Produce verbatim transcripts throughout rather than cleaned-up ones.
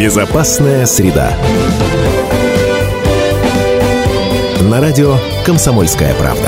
Безопасная среда. На радио «Комсомольская правда».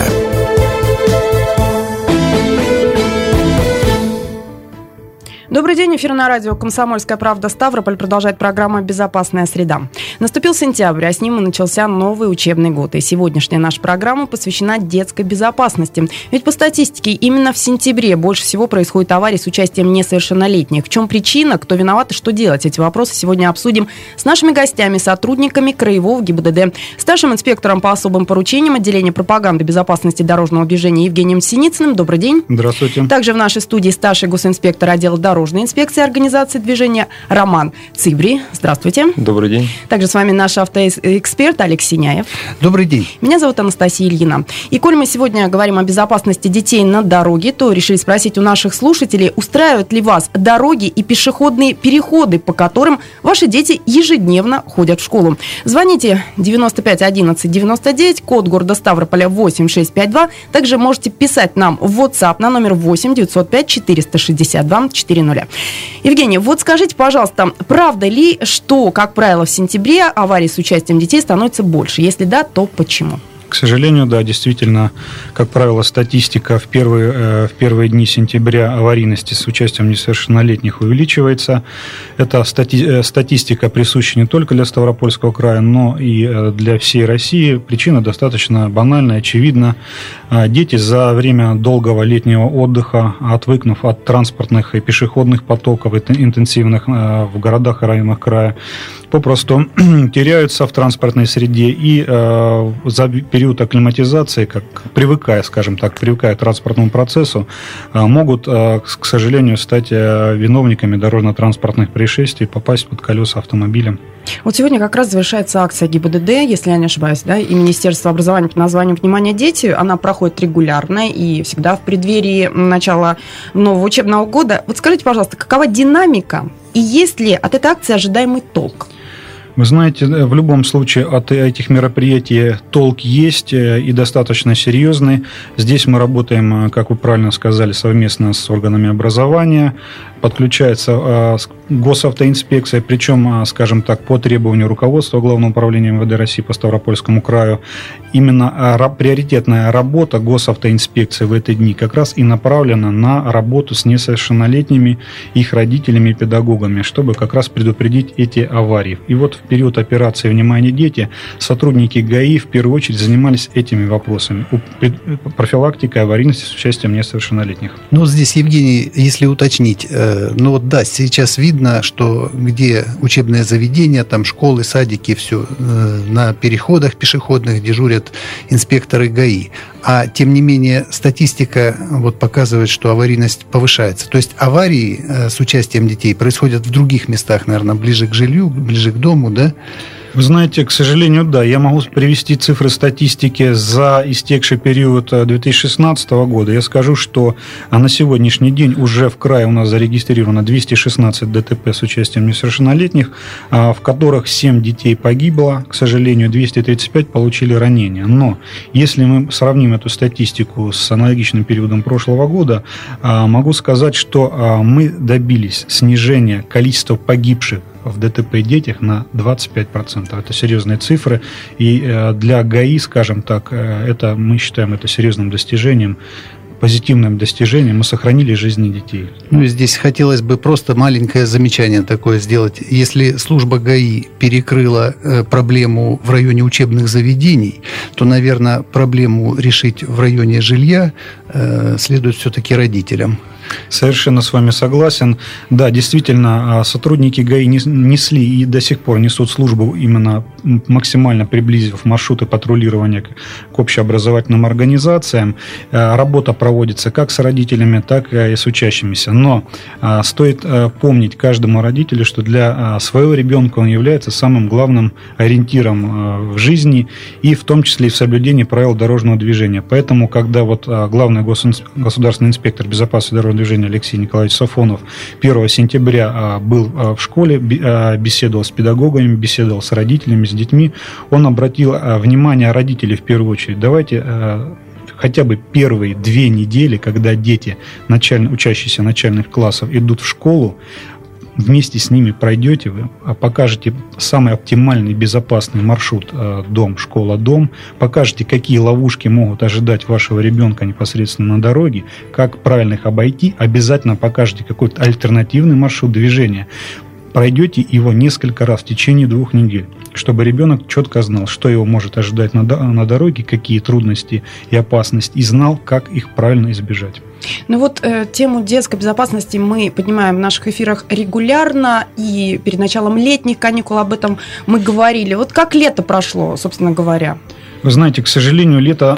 Добрый день, эфир на радио «Комсомольская правда» Ставрополь. Продолжает программа «Безопасная среда». Наступил сентябрь, а с ним и начался новый учебный год. И сегодняшняя наша программа посвящена детской безопасности. Ведь по статистике именно в сентябре больше всего происходит аварий с участием несовершеннолетних. В чем причина, кто виноват и что делать? Эти вопросы сегодня обсудим с нашими гостями, сотрудниками Краевого ГИБДД, старшим инспектором по особым поручениям отделения пропаганды безопасности дорожного движения Евгением Синицыным. Добрый день. Здравствуйте. Также в нашей студии старший госинспектор отдела дорожного инспекции организации движения Роман Цыбри. Здравствуйте. Добрый день. Также с вами наш автоэксперт Алекс Синяев. Добрый день. Меня зовут Анастасия Ильина. И коль мы сегодня говорим о безопасности детей на дороге, то решили спросить у наших слушателей, устраивают ли вас дороги и пешеходные переходы, по которым ваши дети ежедневно ходят в школу. Звоните девяносто пять одиннадцать девяносто девять, код города Ставрополя восемь шесть пять два. Также можете писать нам в WhatsApp на номер восемь девятьсот пять четыреста шестьдесят два четыре ноль. Евгений, вот скажите, пожалуйста, правда ли, что, как правило, в сентябре аварий с участием детей становится больше? Если да, то почему? К сожалению, да, действительно, как правило, статистика в первые, в первые дни сентября аварийности с участием несовершеннолетних увеличивается. Эта стати, статистика присуща не только для Ставропольского края, но и для всей России. Причина достаточно банальная, очевидна. Дети за время долгого летнего отдыха, отвыкнув от транспортных и пешеходных потоков интенсивных в городах и районах края, попросту теряются в транспортной среде и э, за период акклиматизации, как привыкая, скажем так, привыкая к транспортному процессу, э, могут, э, к сожалению, стать э, виновниками дорожно-транспортных происшествий, попасть под колеса автомобиля. Вот сегодня как раз завершается акция ГИБДД, если я не ошибаюсь, да, и Министерство образования под названием «Внимание, дети». Она проходит регулярно и всегда в преддверии начала нового учебного года. Вот скажите, пожалуйста, какова динамика и есть ли от этой акции ожидаемый толк? Вы знаете, в любом случае от этих мероприятий толк есть и достаточно серьезный. Здесь мы работаем, как вы правильно сказали, совместно с органами образования. Подключается госавтоинспекция, причем, скажем так, по требованию руководства Главного управления эм вэ дэ России по Ставропольскому краю. Именно приоритетная работа госавтоинспекции в эти дни как раз и направлена на работу с несовершеннолетними, их родителями и педагогами, чтобы как раз предупредить эти аварии. И вот в период операции «Внимание, дети» сотрудники ГАИ в первую очередь занимались этими вопросами, профилактикой аварийности с участием несовершеннолетних. Ну, вот здесь, Евгений, если уточнить, ну вот да, сейчас видно, что где учебное заведение, там школы, садики, все, на переходах пешеходных дежурят инспекторы ГАИ. А тем не менее статистика вот показывает, что аварийность повышается. То есть аварии с участием детей происходят в других местах, наверное, ближе к жилью, ближе к дому, да? Вы знаете, к сожалению, да, я могу привести цифры статистики за истекший период две тысячи шестнадцатого года. Я скажу, что на сегодняшний день уже в крае у нас зарегистрировано двести шестнадцать дэ тэ пэ с участием несовершеннолетних, в которых семь детей погибло, к сожалению, двести тридцать пять получили ранения. Но если мы сравним эту статистику с аналогичным периодом прошлого года, могу сказать, что мы добились снижения количества погибших в дэ тэ пэ детях на двадцать пять процентов. Это серьезные цифры. И для ГАИ, скажем так, это, мы считаем это серьезным достижением, позитивным достижением. Мы сохранили жизни детей. Ну, и здесь хотелось бы просто маленькое замечание такое сделать. Если служба ГАИ перекрыла проблему в районе учебных заведений, то, наверное, проблему решить в районе жилья следует все-таки родителям. Совершенно с вами согласен. Да, действительно, сотрудники ГАИ несли и до сих пор несут службу, именно максимально приблизив маршруты патрулирования к общеобразовательным организациям. Работа проводится как с родителями, так и с учащимися. Но стоит помнить каждому родителю, что для своего ребенка он является самым главным ориентиром в жизни, и в том числе и в соблюдении правил дорожного движения. Поэтому, когда вот главный государственный инспектор безопасности дорожного движения Алексей Николаевич Сафонов первого сентября был в школе, беседовал с педагогами, беседовал с родителями, с детьми, он обратил внимание родителей в первую очередь. Давайте хотя бы первые две недели, когда дети, началь... учащиеся начальных классов, идут в школу, вместе с ними пройдете, вы покажете самый оптимальный, безопасный маршрут дом, школа, дом, покажете, какие ловушки могут ожидать вашего ребенка непосредственно на дороге, как правильно их обойти, обязательно покажете какой-то альтернативный маршрут движения. Пройдете его несколько раз в течение двух недель, чтобы ребенок четко знал, что его может ожидать на, на дороге, какие трудности и опасности, и знал, как их правильно избежать. Ну вот э, тему детской безопасности мы поднимаем в наших эфирах регулярно, и перед началом летних каникул об этом мы говорили. Вот как лето прошло, собственно говоря? Вы знаете, к сожалению, лето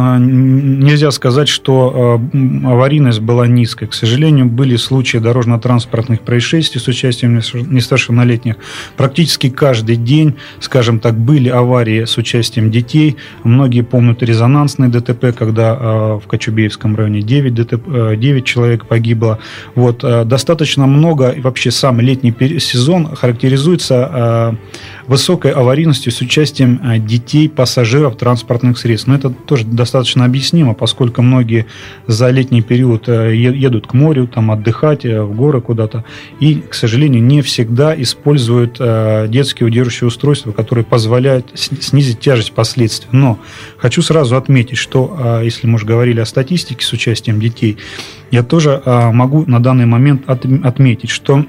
нельзя сказать, что аварийность была низкой. К сожалению, были случаи дорожно-транспортных происшествий с участием несовершеннолетних. Практически каждый день, скажем так, были аварии с участием детей. Многие помнят резонансные ДТП, когда в Кочубеевском районе девять, ДТП, девять человек погибло. Вот. Достаточно много, и вообще сам летний сезон характеризуется высокой аварийностью с участием детей, пассажиров транспортных средств. Но это тоже достаточно объяснимо, поскольку многие за летний период едут к морю, там отдыхать, в горы куда-то, и, к сожалению, не всегда используют детские удерживающие устройства, которые позволяют снизить тяжесть последствий. Но хочу сразу отметить, что, если мы уже говорили о статистике с участием детей, я тоже могу на данный момент отметить, что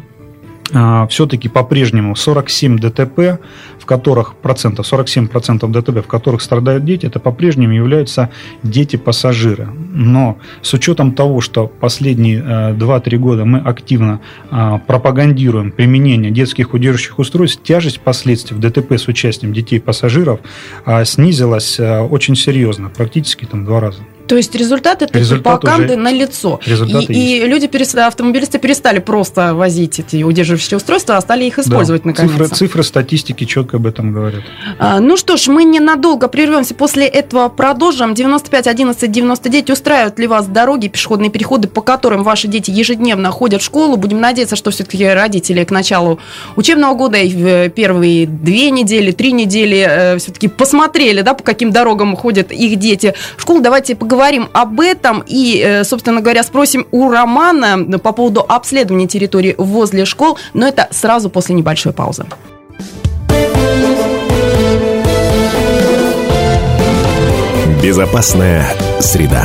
все-таки по-прежнему сорок семь ДТП, в которых процентов, сорок семь процентов ДТП, в которых страдают дети, это по-прежнему являются дети-пассажиры. Но с учетом того, что последние два-три года мы активно пропагандируем применение детских удерживающих устройств, тяжесть последствий в ДТП с участием детей-пассажиров снизилась очень серьезно, практически там два раза. То есть результаты этой пропаганды налицо. И, и люди, автомобилисты перестали просто возить эти удерживающие устройства, а стали их использовать, да, наконец. Цифры, цифры статистики четко об этом говорят. А, ну что ж, мы ненадолго прервемся, после этого продолжим. девяносто пять одиннадцать девяносто девять. Устраивают ли вас дороги, пешеходные переходы, по которым ваши дети ежедневно ходят в школу? Будем надеяться, что все-таки родители к началу учебного года и в первые две недели, три недели все-таки посмотрели, да, по каким дорогам ходят их дети в школу. Давайте поговорим. Поговорим об этом и, собственно говоря, спросим у Романа по поводу обследования территории возле школ, но это сразу после небольшой паузы. Безопасная среда.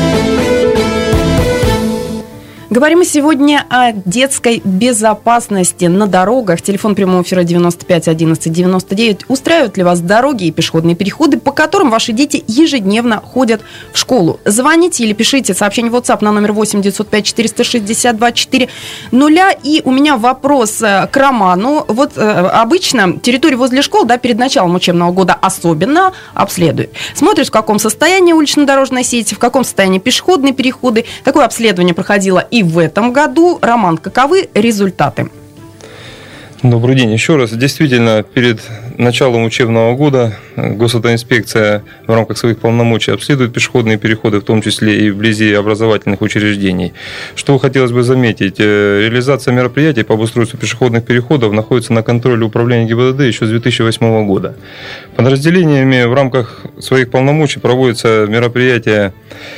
Говорим мы сегодня о детской безопасности на дорогах. Телефон прямого эфира девяносто пять одиннадцать девяносто девять. Устраивают ли вас дороги и пешеходные переходы, по которым ваши дети ежедневно ходят в школу? Звоните или пишите сообщение в WhatsApp на номер восемь девятьсот пять четыреста шестьдесят два четыре ноль. И у меня вопрос к Роману. Вот э, обычно территорию возле школ, да, перед началом учебного года особенно обследуют. Смотрят, в каком состоянии улично-дорожная сеть, в каком состоянии пешеходные переходы. Такое обследование проходило и в этом году. Роман, каковы результаты? Добрый день еще раз. Действительно, перед началом учебного года Госавтоинспекция в рамках своих полномочий обследует пешеходные переходы, в том числе и вблизи образовательных учреждений. Что хотелось бы заметить, реализация мероприятий по обустройству пешеходных переходов находится на контроле управления ГИБДД еще с две тысячи восьмого года. Подразделениями в рамках своих полномочий проводятся мероприятия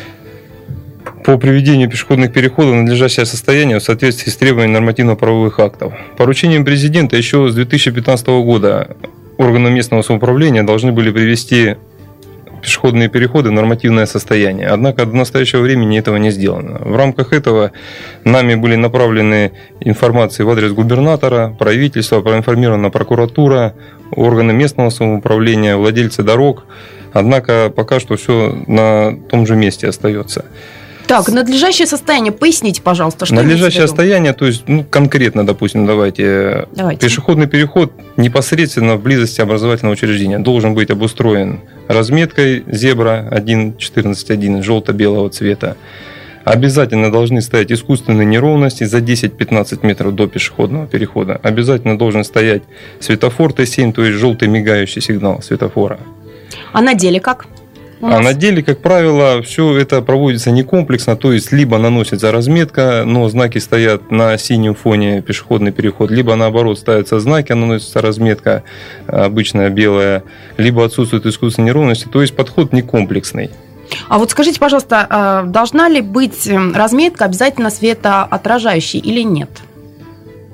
по приведению пешеходных переходов в надлежащее состояние в соответствии с требованиями нормативно-правовых актов. Поручением президента еще с две тысячи пятнадцатого года органы местного самоуправления должны были привести пешеходные переходы в нормативное состояние. Однако до настоящего времени этого не сделано. В рамках этого нами были направлены информации в адрес губернатора, правительства, проинформирована прокуратура, органы местного самоуправления, владельцы дорог. Однако пока что все на том же месте остается. Так, надлежащее состояние. Поясните, пожалуйста, что надлежащее состояние, то есть, ну, конкретно, допустим, давайте, давайте. Пешеходный переход непосредственно в близости образовательного учреждения должен быть обустроен разметкой зебра один четырнадцать один желто-белого цвета. Обязательно должны стоять искусственные неровности за десять-пятнадцать метров до пешеходного перехода. Обязательно должен стоять светофор Т семь, то есть желтый мигающий сигнал светофора. А на деле как? А на деле, как правило, все это проводится не комплексно, то есть либо наносится разметка, но знаки стоят на синем фоне пешеходный переход, либо наоборот ставятся знаки, наносится разметка обычная белая, либо отсутствует искусственные неровности, то есть подход не комплексный. А вот скажите, пожалуйста, должна ли быть разметка обязательно светоотражающей или нет?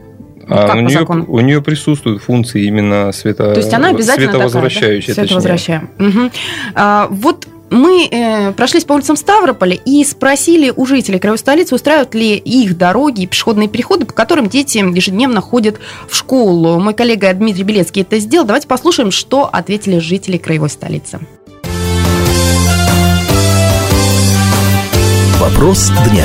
А как у, нее, у нее присутствуют функции именно свето, То есть она обязательно световозвращающая. Такая, да? Световозвращающая. Угу. А, вот мы э, прошлись по улицам Ставрополя и спросили у жителей краевой столицы, устраивают ли их дороги и пешеходные переходы, по которым дети ежедневно ходят в школу. Мой коллега Дмитрий Белецкий это сделал. Давайте послушаем, что ответили жители краевой столицы. Вопрос дня.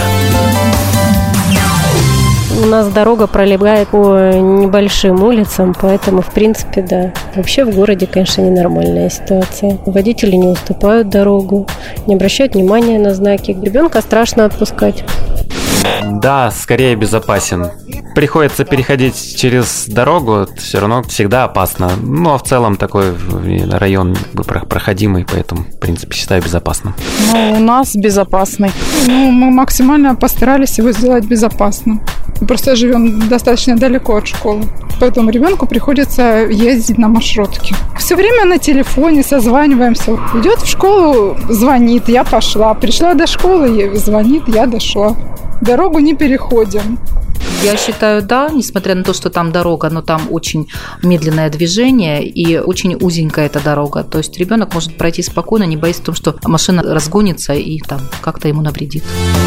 У нас дорога пролегает по небольшим улицам, поэтому, в принципе, да. Вообще в городе, конечно, ненормальная ситуация. Водители не уступают дорогу, не обращают внимания на знаки. Ребенка страшно отпускать. Да, скорее безопасен. Приходится переходить через дорогу, все равно всегда опасно. Ну, а в целом такой район проходимый, поэтому, в принципе, считаю безопасным. Ну, у нас безопасный. Ну, мы максимально постарались его сделать безопасным. Мы просто живем достаточно далеко от школы, поэтому ребенку приходится ездить на маршрутке. Все время на телефоне созваниваемся. Идет в школу, звонит, я пошла. Пришла до школы, звонит, я дошла. Дорогу не переходим. Я считаю, да, несмотря на то, что там дорога, но там очень медленное движение и очень узенькая эта дорога. То есть ребенок может пройти спокойно, не боясь того, что машина разгонится и там как-то ему навредит.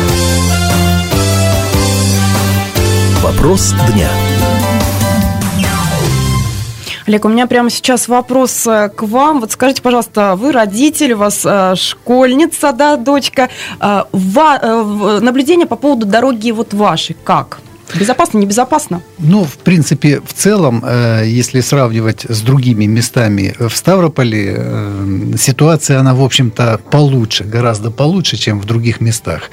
Вопрос дня. Олег, у меня прямо сейчас вопрос к вам. Вот скажите, пожалуйста, вы родитель, у вас школьница, да, дочка. Наблюдение по поводу дороги вот вашей как? Безопасно, небезопасно? Ну, в принципе, в целом, если сравнивать с другими местами в Ставрополе, ситуация, она, в общем-то, получше, гораздо получше, чем в других местах.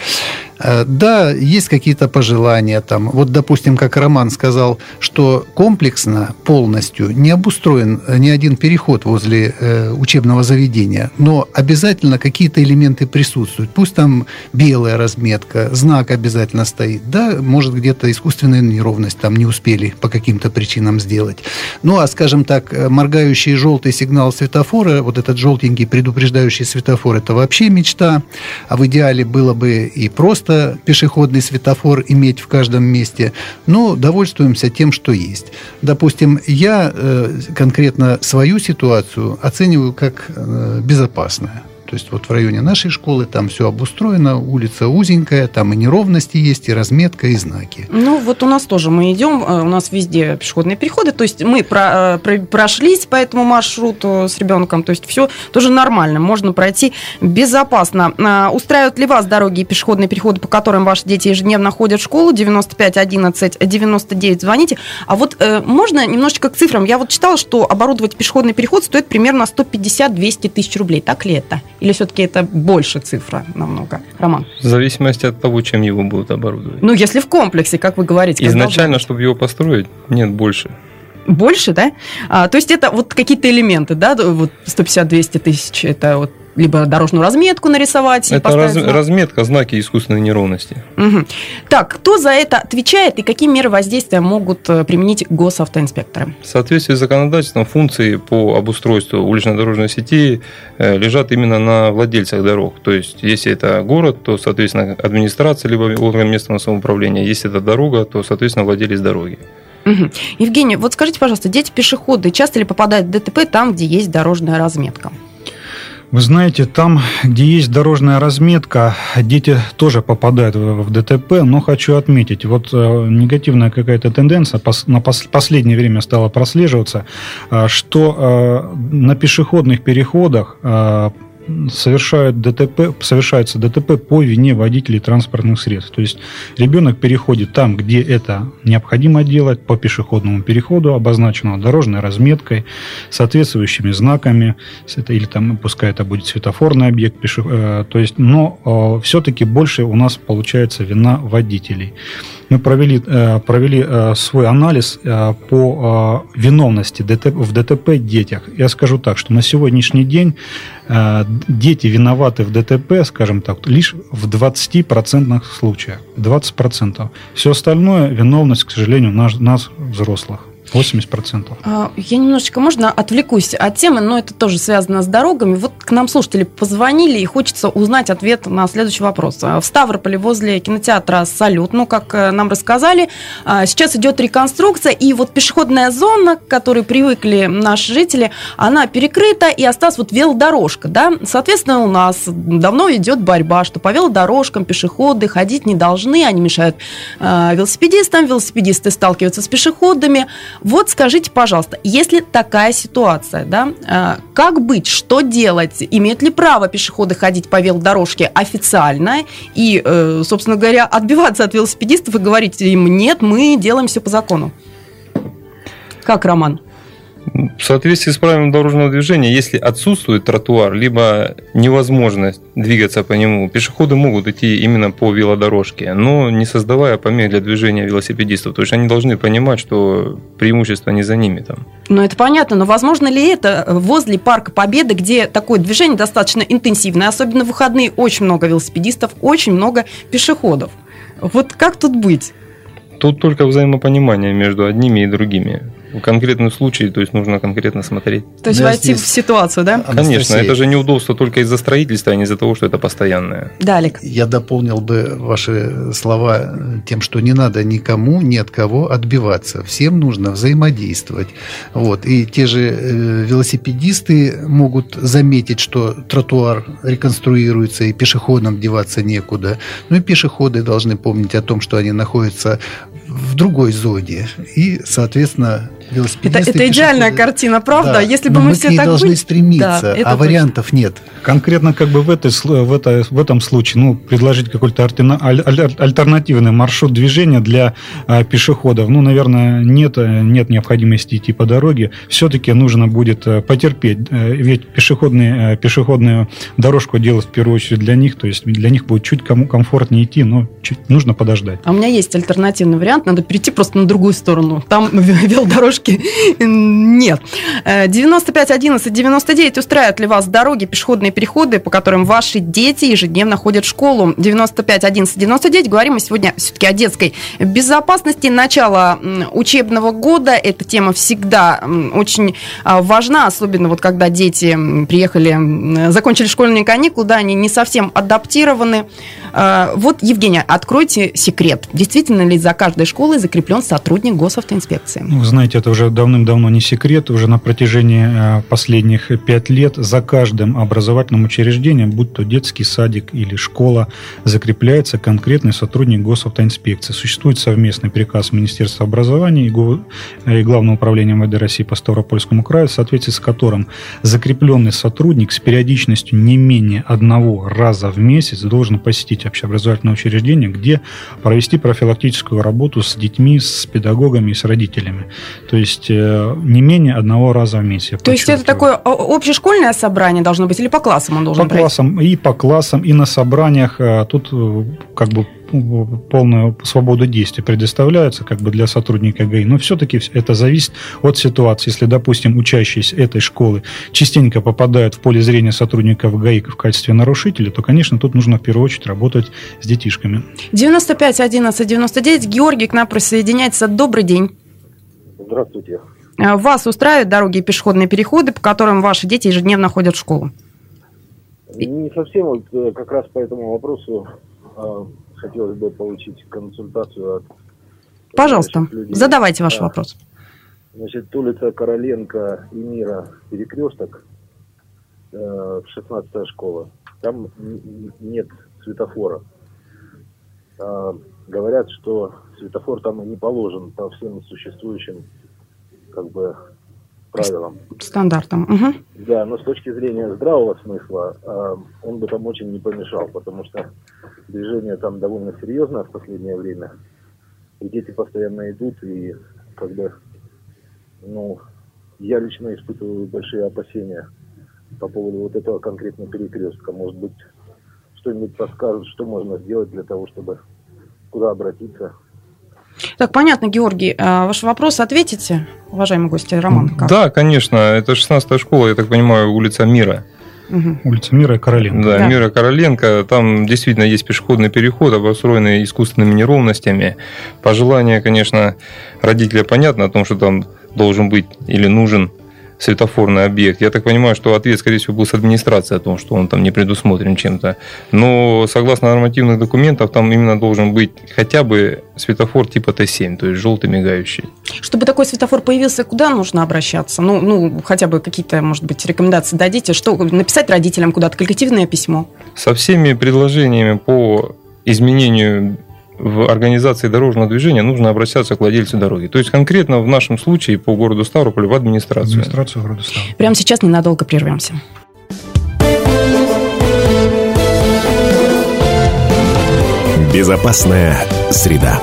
Да, есть какие-то пожелания там. Вот, допустим, как Роман сказал, что комплексно, полностью не обустроен ни один переход возле э, учебного заведения, но обязательно какие-то элементы присутствуют. Пусть там белая разметка, знак обязательно стоит. Да, может, где-то искусственная неровность там не успели по каким-то причинам сделать. Ну, а, скажем так, моргающий желтый сигнал светофора, вот этот желтенький предупреждающий светофор, это вообще мечта. А в идеале было бы и просто пешеходный светофор иметь в каждом месте, но довольствуемся тем, что есть. Допустим, я э, конкретно свою ситуацию оцениваю как э, безопасную. То есть вот в районе нашей школы там все обустроено, улица узенькая, там и неровности есть, и разметка, и знаки. Ну вот у нас тоже мы идем, у нас везде пешеходные переходы, то есть мы про, про, прошлись по этому маршруту с ребенком, то есть все тоже нормально, можно пройти безопасно. Устраивают ли вас дороги и пешеходные переходы, по которым ваши дети ежедневно ходят в школу? девяносто пять одиннадцать девяносто девять звоните. А вот э, можно немножечко к цифрам? Я вот читала, что оборудовать пешеходный переход стоит примерно сто пятьдесят - двести тысяч рублей. Так ли это? Или все-таки это больше цифра намного? Роман? В зависимости от того, чем его будут оборудовать. Ну, если в комплексе, как вы говорите. Изначально, чтобы его построить, нет, больше. Больше, да? А, то есть это вот какие-то элементы, да? Вот сто пятьдесят - двести тысяч, это вот либо дорожную разметку нарисовать. Это раз, разметка, знаки искусственной неровности. Угу. Так, кто за это отвечает и какие меры воздействия могут применить госавтоинспекторы? В соответствии с законодательством функции по обустройству улично-дорожной сети лежат именно на владельцах дорог. То есть, если это город, то, соответственно, администрация, либо орган местного самоуправления. Если это дорога, то, соответственно, владелец дороги. Угу. Евгений, вот скажите, пожалуйста, дети-пешеходы часто ли попадают в ДТП там, где есть дорожная разметка? Вы знаете, там, где есть дорожная разметка, дети тоже попадают в ДТП, но хочу отметить, вот негативная какая-то тенденция на последнее время стала прослеживаться, что на пешеходных переходах совершают ДТП, совершается ДТП по вине водителей транспортных средств. То есть ребенок переходит там, где это необходимо делать, по пешеходному переходу, обозначенного дорожной разметкой, соответствующими знаками, или там, пускай это будет светофорный объект, пеше... то есть, но все-таки больше у нас получается вина водителей. Мы провели, провели свой анализ по виновности в ДТП детях. Я скажу так, что на сегодняшний день дети виноваты в ДТП, скажем так, лишь в двадцати процентах случаев. двадцать процентов. Все остальное виновность, к сожалению, нас, нас взрослых. восемьдесят процентов. Я немножечко, можно, отвлекусь от темы, но это тоже связано с дорогами. Вот к нам слушатели позвонили, и хочется узнать ответ на следующий вопрос. В Ставрополе возле кинотеатра «Салют», ну, как нам рассказали, сейчас идет реконструкция, и вот пешеходная зона, к которой привыкли наши жители, она перекрыта, и осталась вот велодорожка, да? Соответственно, у нас давно идет борьба, что по велодорожкам пешеходы ходить не должны, они мешают велосипедистам, велосипедисты сталкиваются с пешеходами. Вот скажите, пожалуйста, если такая ситуация, да, как быть, что делать? Имеют ли право пешеходы ходить по велодорожке официально и, собственно говоря, отбиваться от велосипедистов и говорить им: нет, мы делаем все по закону? Как, Роман? В соответствии с правилами дорожного движения, если отсутствует тротуар, либо невозможность двигаться по нему, пешеходы могут идти именно по велодорожке, но не создавая помех для движения велосипедистов. То есть они должны понимать, что преимущество не за ними там. Ну, это понятно, но возможно ли это возле Парка Победы, где такое движение достаточно интенсивное, особенно в выходные, очень много велосипедистов, очень много пешеходов? Вот как тут быть? Тут только взаимопонимание между одними и другими. В конкретном случае, то есть нужно конкретно смотреть. То есть войти в ситуацию, да? Конечно, это же неудобство только из-за строительства, а не из-за того, что это постоянное. Да, Олег. Я дополнил бы ваши слова тем, что не надо никому, ни от кого отбиваться. Всем нужно взаимодействовать. Вот. И те же велосипедисты могут заметить, что тротуар реконструируется, и пешеходам деваться некуда. Ну и пешеходы должны помнить о том, что они находятся в другой зоне. И, соответственно, велосипедисты... Это, это идеальная картина, правда? Да, Если бы мы, мы все к ней так должны были... стремиться, да, а вариантов точно нет. Конкретно как бы в, этой, в, этой, в этом случае, ну, предложить какой-то альтернативный маршрут движения для а, пешеходов, ну, наверное, нет, нет необходимости идти по дороге. Все-таки нужно будет потерпеть, ведь пешеходные, пешеходную дорожку делать в первую очередь для них, то есть для них будет чуть кому комфортнее идти, но чуть нужно подождать. А у меня есть альтернативный вариант, надо перейти просто на другую сторону. Там велодорожки нет. девяносто пять одиннадцать девяносто девять. Устраивают ли вас дороги, пешеходные переходы, по которым ваши дети ежедневно ходят в школу? девяносто пять одиннадцать девяносто девять. Говорим мы сегодня все-таки о детской безопасности. Начало учебного года. Эта тема всегда очень важна, особенно вот когда дети приехали, закончили школьные каникулы, да, они не совсем адаптированы. Вот, Евгения, откройте секрет. Действительно ли за каждой школой закреплен сотрудник госавтоинспекции? Вы знаете, это уже давным-давно не секрет. Уже на протяжении последних пять лет за каждым образовательным учреждением, будь то детский садик или школа, закрепляется конкретный сотрудник госавтоинспекции. Существует совместный приказ Министерства образования и Главного управления МВД России по Ставропольскому краю, в соответствии с которым закрепленный сотрудник с периодичностью не менее одного раза в месяц должен посетить общеобразовательное учреждение, где провести профилактическую работу с детьми, с педагогами и с родителями. То есть не менее одного раза в месяц. То есть это такое общешкольное собрание должно быть или по классам он должен По пройти? Классам, и по классам, и на собраниях. Тут как бы полную свободу действий предоставляется как бы для сотрудника ГАИ, но все-таки это зависит от ситуации. Если, допустим, учащиеся этой школы частенько попадают в поле зрения сотрудников ГАИ в качестве нарушителей, то, конечно, тут нужно в первую очередь работать с детишками. девяносто пять одиннадцать девяносто девять. Георгий к нам присоединяется. Добрый день. Здравствуйте. Вас устраивают дороги и пешеходные переходы, по которым ваши дети ежедневно ходят в школу? Не совсем, вот как раз по этому вопросу хотелось бы получить консультацию от... Пожалуйста, задавайте ваш а, вопрос. Значит, улица Короленко и Мира, перекресток, э, шестнадцатая школа. Там нет светофора. А, говорят, что светофор там и не положен по всем существующим как бы правилам. Стандартам. Угу. Да, но с точки зрения здравого смысла э, он бы там очень не помешал, потому что движение там довольно серьезное в последнее время. И дети постоянно идут, и как бы, ну, я лично испытываю большие опасения по поводу вот этого конкретного перекрестка. Может быть, что-нибудь подскажут, что можно сделать для того, чтобы куда обратиться. Так, понятно, Георгий. Ваш вопрос ответите, уважаемый гость, Роман? Как? Да, конечно. Это шестнадцатая школа, я так понимаю, улица Мира. Угу. Улица Мира и Короленко. Да, да, Мира Короленко. Там действительно есть пешеходный переход, обустроенный искусственными неровностями. Пожелание, конечно, родителя понятно о том, что там должен быть или нужен светофорный объект. Я так понимаю, что ответ, скорее всего, был с администрации о том, что он там не предусмотрен чем-то. Но согласно нормативных документов, там именно должен быть хотя бы светофор типа Т семь, то есть желтый мигающий. Чтобы такой светофор появился, куда нужно обращаться? Ну, ну хотя бы какие-то, может быть, рекомендации дадите. Что, написать родителям куда-то? Коллективное письмо? Со всеми предложениями по изменению в организации дорожного движения нужно обращаться к владельцу дороги. То есть конкретно в нашем случае по городу Ставрополю в администрацию. Администрацию города Ставрополя. Прямо сейчас ненадолго прервемся. Безопасная среда.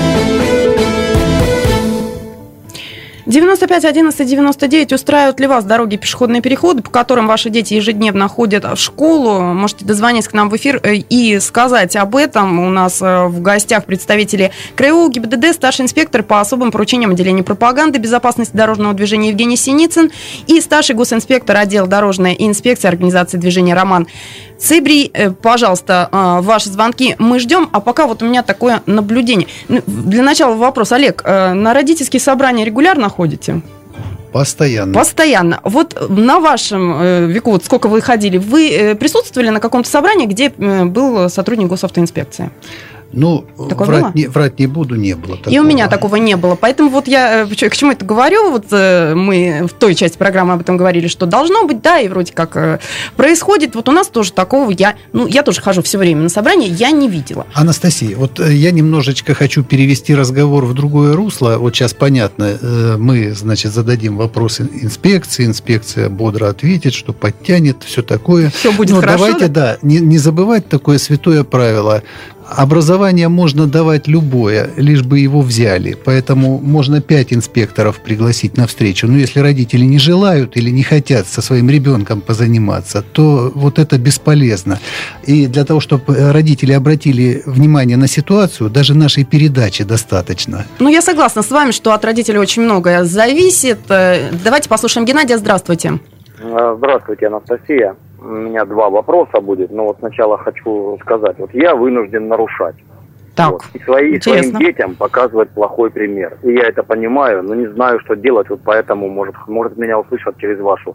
девяносто пять одиннадцать девяносто девять. Устраивают ли вас дороги, пешеходные переходы, по которым ваши дети ежедневно ходят в школу? Можете дозвониться к нам в эфир и сказать об этом. У нас в гостях представители Краевого ГИБДД, старший инспектор по особым поручениям отделения пропаганды безопасности дорожного движения Евгений Синицын и старший госинспектор отдела дорожной инспекции организации движения Роман Цыбрий. Пожалуйста, ваши звонки мы ждем. А пока вот у меня такое наблюдение. Для начала вопрос. Олег, на родительские собрания регулярно ходите? Постоянно. Постоянно. Вот на вашем веку, вот сколько вы ходили, вы присутствовали на каком-то собрании, где был сотрудник госавтоинспекции? Ну, врать не, врать не буду, не было такого. И у меня такого не было. Поэтому вот я к чему это говорю. Вот мы в той части программы об этом говорили, что должно быть, да, и вроде как происходит. Вот у нас тоже такого я, ну, я тоже хожу все время на собрания, я не видела. Анастасия, вот я немножечко хочу перевести разговор в другое русло. Вот сейчас понятно, мы, значит, зададим вопросы инспекции, инспекция бодро ответит, что подтянет, все такое. Все будет Но хорошо. Давайте, да, не, не забывать такое святое правило. Образование можно давать любое, лишь бы его взяли. Поэтому можно пять инспекторов пригласить на встречу. Но если родители не желают или не хотят со своим ребенком позаниматься, то вот это бесполезно. И для того, чтобы родители обратили внимание на ситуацию, даже нашей передачи достаточно. Ну, я согласна с вами, что от родителей очень многое зависит. Давайте послушаем Геннадия. Здравствуйте. Здравствуйте, Анастасия. У меня два вопроса будет, но вот сначала хочу сказать. Вот я вынужден нарушать. Так, вот, и свои, своим детям показывать плохой пример. И я это понимаю, но не знаю, что делать, вот поэтому, может, может меня услышат через вашу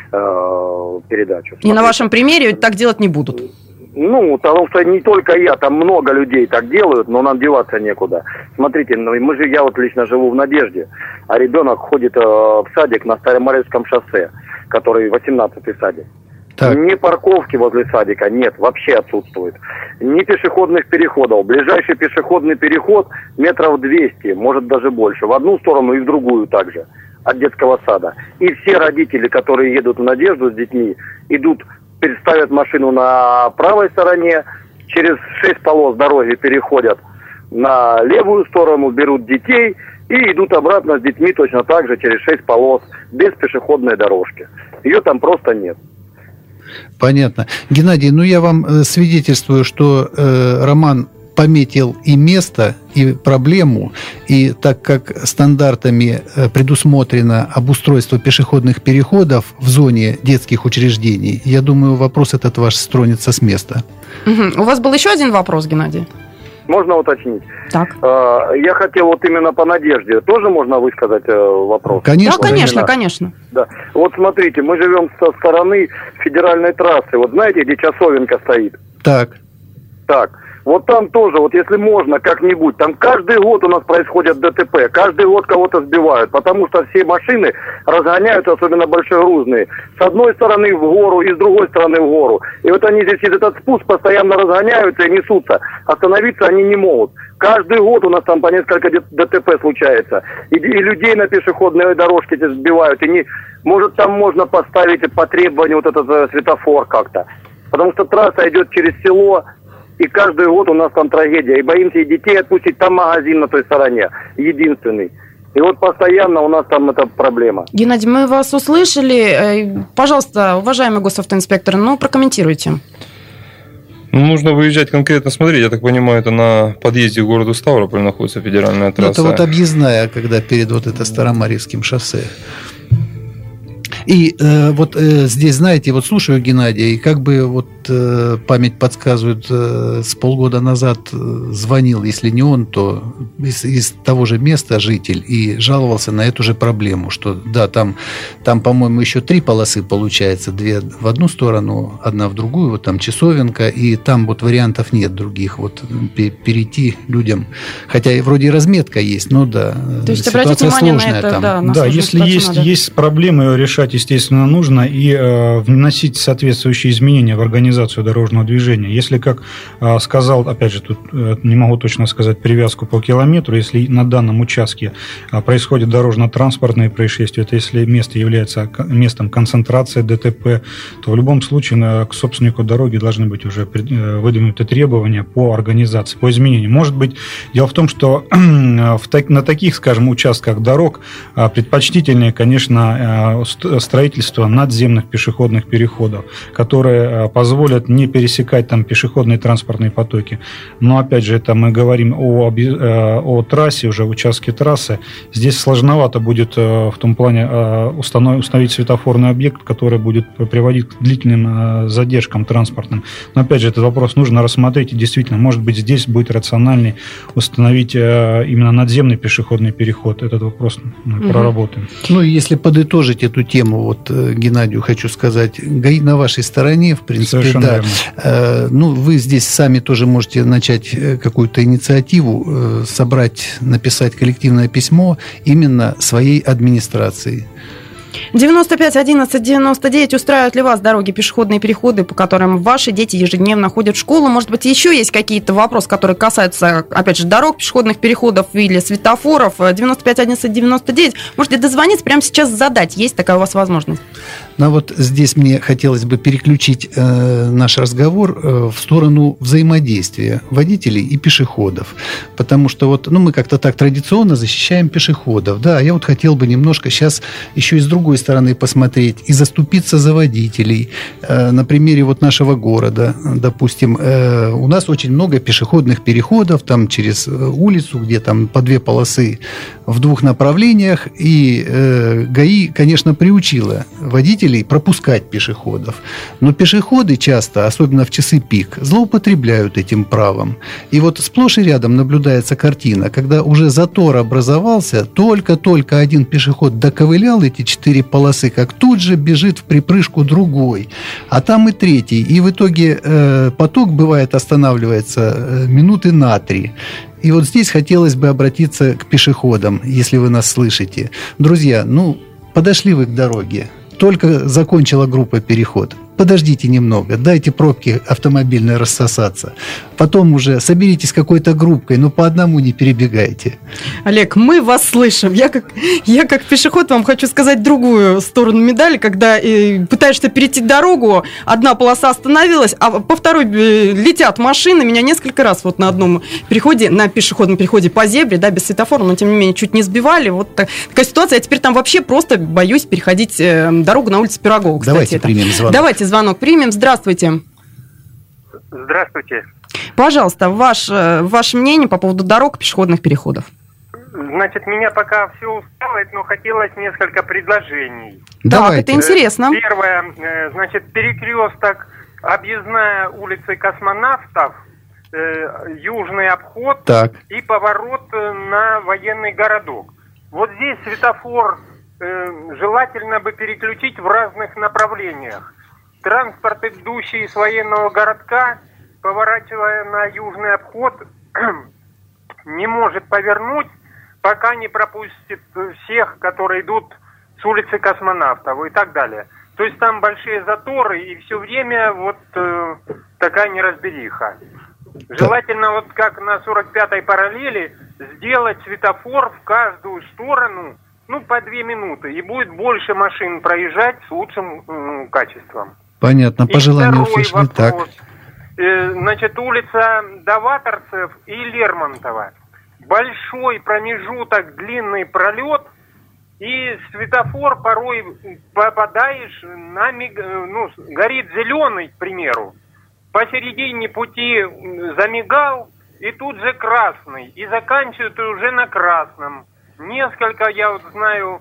э, передачу. И на вашем примере так делать не будут? Ну, потому что не только я, там много людей так делают, но нам деваться некуда. Смотрите, ну, мы же, я вот лично живу в Надежде, а ребенок ходит э, в садик на Старомарельском шоссе, который восемнадцатый садик. Так. Ни парковки возле садика нет, вообще отсутствует. Ни пешеходных переходов. Ближайший пешеходный переход метров двести, может даже больше. В одну сторону и в другую также, от детского сада. И все родители, которые едут в Надежду с детьми, идут, ставят машину на правой стороне, через шесть полос дороги переходят на левую сторону, берут детей и идут обратно с детьми точно так же через шесть полос, без пешеходной дорожки. Ее там просто нет. Понятно. Геннадий, ну я вам свидетельствую, что э, Роман пометил и место, и проблему, и так как стандартами предусмотрено обустройство пешеходных переходов в зоне детских учреждений, я думаю, вопрос этот ваш стронется с места. Угу. У вас был еще один вопрос, Геннадий? Можно уточнить? Так. Я хотел вот именно по Надежде. Тоже можно высказать вопрос? Конечно. Да, конечно, именно. конечно. Да. Вот смотрите, мы живем со стороны федеральной трассы. Вот знаете, где Часовенко стоит? Так. Так. Вот там тоже, вот если можно как-нибудь, там каждый год у нас происходят ДТП, каждый год кого-то сбивают, потому что все машины разгоняются, особенно большегрузные, с одной стороны в гору и с другой стороны в гору. И вот они здесь, этот спуск, постоянно разгоняются и несутся. Остановиться они не могут. Каждый год у нас там по несколько ДТП случается. И, и людей на пешеходной дорожке здесь сбивают. И не, может, там можно поставить по требованию вот этот светофор как-то. Потому что трасса идет через село, и каждый год у нас там трагедия. И боимся и детей отпустить, там магазин на той стороне, единственный. И вот постоянно у нас там эта проблема. Геннадий, мы вас услышали. Пожалуйста, уважаемый госавтоинспектор, ну, прокомментируйте. Ну, нужно выезжать конкретно смотреть. Я так понимаю, это на подъезде к городу Ставрополь находится федеральная трасса. Это вот объездная, когда перед вот это Старомарельским шоссе. И э, вот э, здесь, знаете, вот слушаю Геннадия, и как бы вот э, память подсказывает, э, с полгода назад э, звонил, если не он, то из, из того же места житель, и жаловался на эту же проблему, что да, там, там, по-моему, еще три полосы получается, две в одну сторону, одна в другую, вот там часовенка, и там вот вариантов нет других, вот перейти людям, хотя и вроде и разметка есть, но да, то есть, ситуация сложная на это, там. Да, да, если есть, есть проблемы, ее решать, естественно, нужно, и э, вносить соответствующие изменения в организацию дорожного движения. Если, как э, сказал, опять же, тут э, не могу точно сказать привязку по километру, если на данном участке э, происходит дорожно-транспортное происшествие, это если место является местом концентрации ДТП, то в любом случае на, к собственнику дороги должны быть уже э, выдвинуты требования по организации, по изменению. Может быть, дело в том, что в так, на таких, скажем, участках дорог э, предпочтительнее, конечно, э, строительство надземных пешеходных переходов, которые позволят не пересекать там пешеходные транспортные потоки. Но, опять же, это мы говорим о, о трассе, уже участке трассы. Здесь сложновато будет в том плане установить светофорный объект, который будет приводить к длительным задержкам транспортным. Но, опять же, этот вопрос нужно рассмотреть, и действительно, может быть, здесь будет рациональнее установить именно надземный пешеходный переход. Этот вопрос мы угу. проработаем. Ну, и если подытожить эту тему, вот Геннадию хочу сказать, ГАИ на вашей стороне, в принципе, совершенно да. верно. Ну, вы здесь сами тоже можете начать какую-то инициативу, собрать, написать коллективное письмо именно своей администрации. девяносто пять одиннадцать девяносто девять. Устраивают ли вас дороги, пешеходные переходы, по которым ваши дети ежедневно ходят в школу? Может быть, еще есть какие-то вопросы, которые касаются, опять же, дорог, пешеходных переходов или светофоров? девяносто пять одиннадцать девяносто девять. Можете дозвониться, прямо сейчас задать. Есть такая у вас возможность? Ну, вот здесь мне хотелось бы переключить э, наш разговор э, в сторону взаимодействия водителей и пешеходов. Потому что вот, ну, мы как-то так традиционно защищаем пешеходов. Да, я вот хотел бы немножко сейчас еще и с другой стороны посмотреть и заступиться за водителей. Э, на примере вот нашего города, допустим, э, у нас очень много пешеходных переходов там через улицу, где там по две полосы в двух направлениях. И э, ГАИ, конечно, приучила водителей пропускать пешеходов. Но пешеходы часто, особенно в часы пик, злоупотребляют этим правом. И вот сплошь и рядом наблюдается картина, когда уже затор образовался, только-только один пешеход доковылял эти четыре полосы, как тут же бежит в припрыжку другой. А там и третий. И в итоге э, поток, бывает, останавливается э, минуты на три. И вот здесь хотелось бы обратиться к пешеходам, если вы нас слышите. Друзья, ну, подошли вы к дороге. Только закончила группа переход. Подождите немного, дайте пробке автомобильной рассосаться. Потом уже соберитесь какой-то группкой, но по одному не перебегайте. Олег, мы вас слышим. Я как, я как пешеход вам хочу сказать другую сторону медали, когда э, пытаешься перейти дорогу, одна полоса остановилась, а по второй э, летят машины. Меня несколько раз вот на одном переходе, на пешеходном переходе по зебре, да, без светофора, но тем не менее чуть не сбивали. Вот так, такая ситуация. Я теперь там вообще просто боюсь переходить э, дорогу на улице Пирогова. Кстати, Давайте это. примем звонок. Давайте звонок примем. Здравствуйте. Здравствуйте. Пожалуйста, ваш, ваше мнение по поводу дорог, пешеходных переходов. Значит, меня пока все устраивает, но хотелось несколько предложений. Да, это интересно. Первое, значит, перекресток, объездная улица Космонавтов, южный обход так. и поворот на военный городок. Вот здесь светофор желательно бы переключить в разных направлениях. Транспорт, идущий с военного городка, поворачивая на южный обход, не может повернуть, пока не пропустит всех, которые идут с улицы Космонавтов и так далее. То есть там большие заторы и все время вот э, такая неразбериха. Желательно вот как на сорок пятой параллели сделать светофор в каждую сторону, ну, по две минуты, и будет больше машин проезжать с лучшим э, качеством. Понятно, по желанию услышали. Так. Э, значит, улица Даваторцев и Лермонтова. Большой промежуток, длинный пролет, и светофор порой попадаешь на миг... ну, горит зеленый, к примеру. Посередине пути замигал, и тут же красный, и заканчивают уже на красном. Несколько, я вот знаю,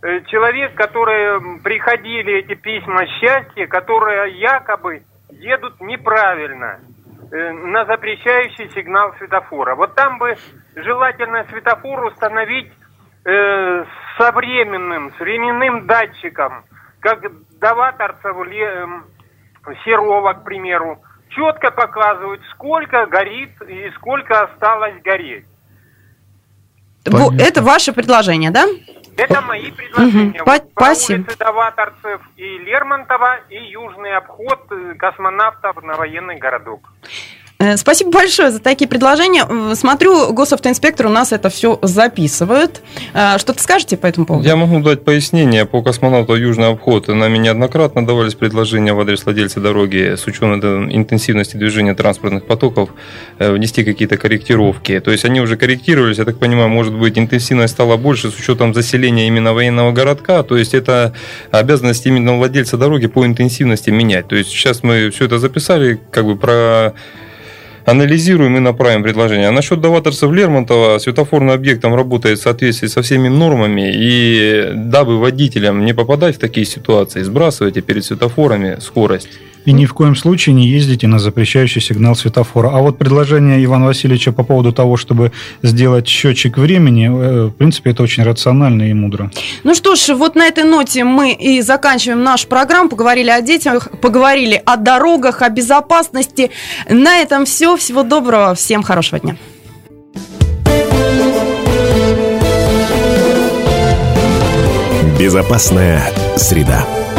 человек, которые приходили эти письма счастья, которые якобы едут неправильно на запрещающий сигнал светофора. Вот там бы желательно светофор установить э, современным, с временным датчиком, как даваторцев, Серова, к примеру, четко показывают, сколько горит и сколько осталось гореть. Понятно. Это ваше предложение, да? Это мои предложения. Угу. Вот по Спасибо. улице Даваторцев и Лермонтова, и южный обход космонавтов на военный городок. Спасибо большое за такие предложения. Смотрю, госавтоинспектор у нас это все записывают. Что-то скажете по этому поводу? Я могу дать пояснение. По космонавту Южный обход нами неоднократно давались предложения в адрес владельца дороги с учетом интенсивности движения транспортных потоков внести какие-то корректировки. То есть они уже корректировались, я так понимаю, может быть, интенсивность стала больше с учетом заселения именно военного городка. То есть это обязанность именно владельца дороги по интенсивности менять. То есть сейчас мы все это записали, как бы про... анализируем и направим предложение. А насчет даваторцев Лермонтова, светофорный объект там работает в соответствии со всеми нормами, и дабы водителям не попадать в такие ситуации, сбрасывайте перед светофорами скорость. И ни в коем случае не ездите на запрещающий сигнал светофора. А вот предложение Ивана Васильевича по поводу того, чтобы сделать счетчик времени, в принципе, это очень рационально и мудро. Ну что ж, вот на этой ноте мы и заканчиваем нашу программу. Поговорили о детях, поговорили о дорогах, о безопасности. На этом все. Всего доброго. Всем хорошего дня. Безопасная среда.